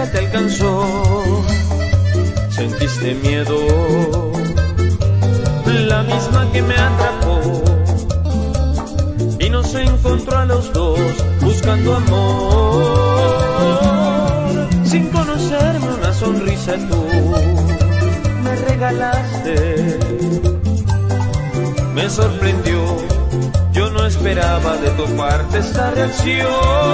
estrella te alcanzó, sentiste miedo, la misma que me atrapó, y nos encontró a los dos buscando amor. Sin conocerme una sonrisa tú me regalaste, me sorprendió, yo no esperaba de tu parte esta reacción.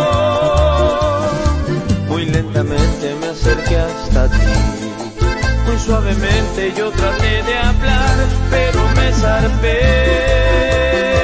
Muy lentamente me acerqué hasta ti, muy suavemente yo traté de hablar, pero me zarpé.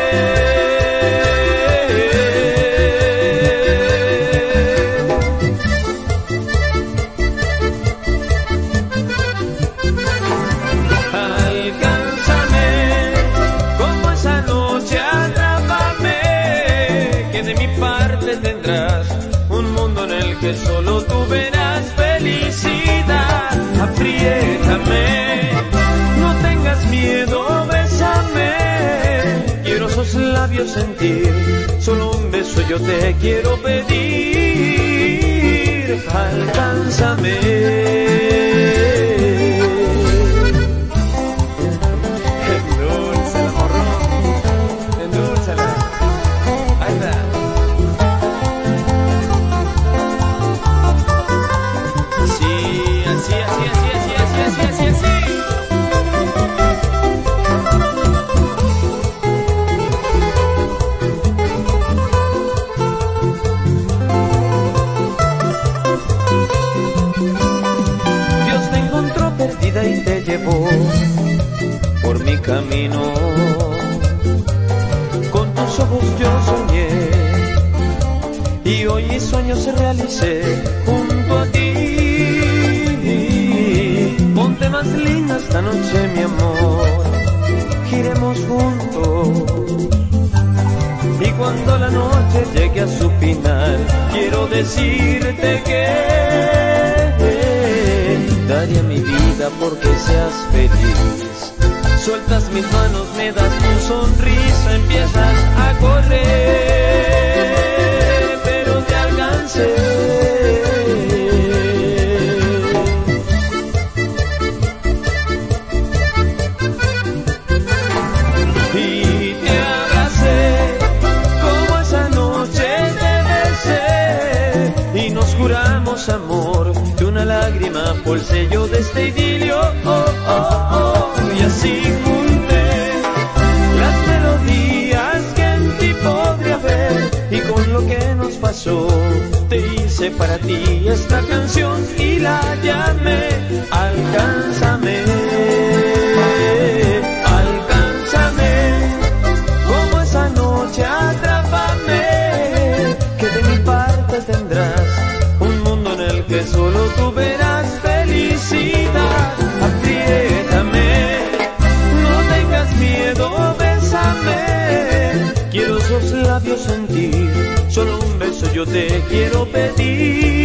Tendrás un mundo en el que solo tú verás felicidad. Apriétame, no tengas miedo, bésame. Quiero esos labios sentir, solo un beso yo te quiero pedir. Alcánzame. Y te llevó por mi camino, con tus ojos yo soñé, y hoy mis sueños se realicé junto a ti. Ponte más linda esta noche, mi amor, giremos juntos, y cuando la noche llegue a su final, quiero decirte que daría mi vida porque seas feliz. Sueltas mis manos, me das tu sonrisa, empiezas a correr, pero te alcancé. Y te abracé, como esa noche te besé, y nos juramos amor, que una lágrima fue el sello de este idilio. Oh, oh, oh. Y así junté las melodías que en ti podría ver, y con lo que nos pasó te hice para ti esta canción y la llamé Alcánzame. Alcánzame, como esa noche atrápame, que de mi parte tendrás un mundo en el que solo tú verás felicidad. Apriétame, no tengas miedo, bésame. Quiero esos labios sentir, solo un beso yo te quiero pedir.